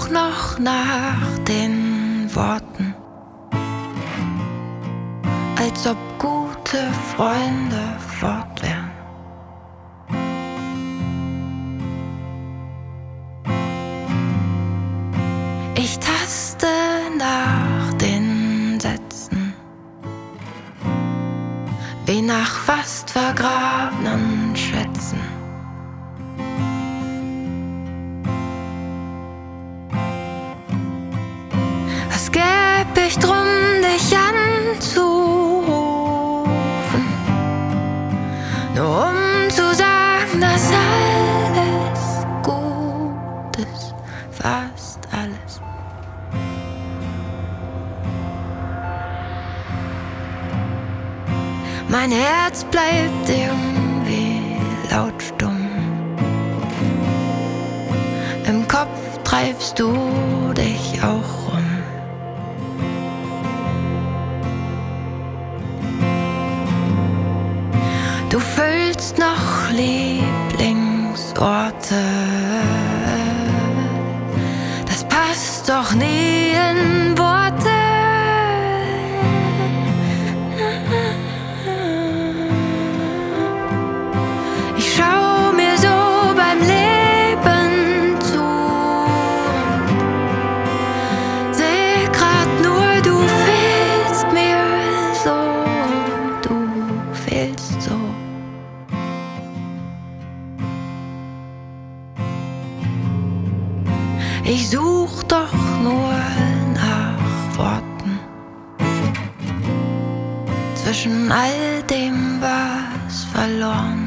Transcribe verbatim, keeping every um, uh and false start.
such noch nach den Worten, als ob gute Freunde fort wären. Ich taste nach den Sätzen, wie nach fast vergrabenen Schätzen. Was gäb ich drum, dich anzurufen, nur um zu sagen, dass alles gut ist, fast alles. Mein Herz bleibt irgendwie lautstumm. Im Kopf treibst du dich auch rum. Du füllst noch Lieblingsorte. Das passt doch nie in Worte. Ich schau mir so beim Leben zu, seh grad nur, du fehlst mir so, du fehlst so. Ich such doch nur nach Worten zwischen all dem, was verloren